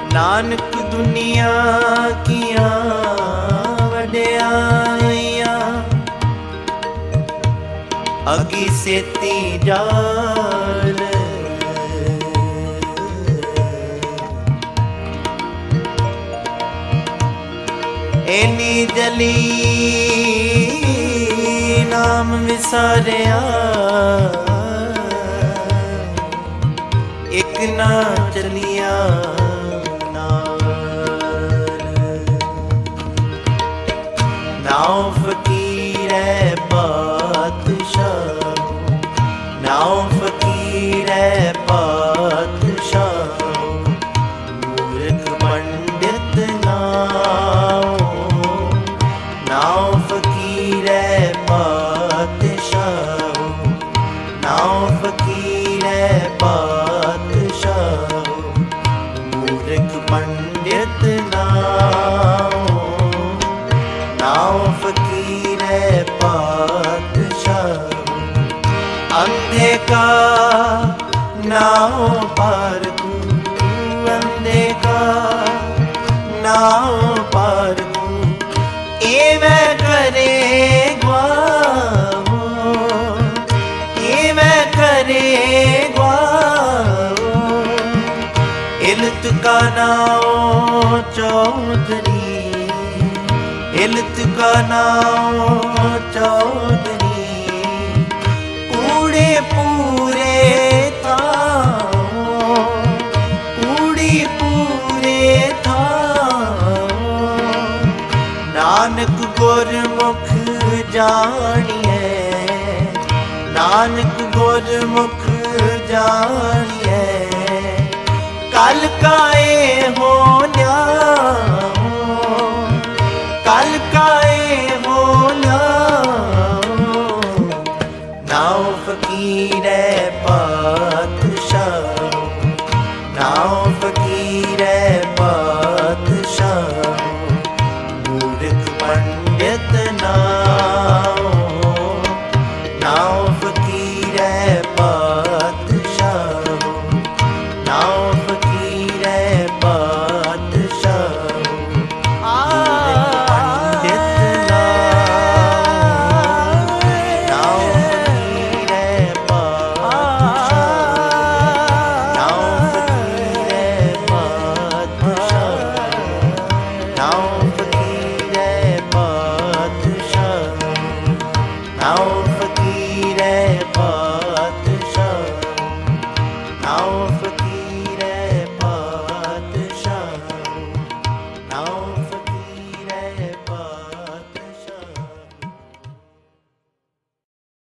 नानक दुनिया किया वड्याइया अगी सेती जाल एनी जली नाम विसारिया एक ना चलिया नाव फकीर है बादशाह नाव फकीर है बादशाह मूर्ख पंडित नाव फकीर है बादशाह नाव फकीर है बादशाह मूर्ख पंडित नाव फकीर है बादशाह अंधे का नाव पार तू अंधे का नाव पार तू एवं करे ग्वाहो एवं करे ग्वाहो इल्त का नाव चौधरी इल्त का नाम चौधरी कूड़े पूरे था कूड़ी पूरे था नानक गुरमुख जानिए नानक गुरमुख जानिए कल का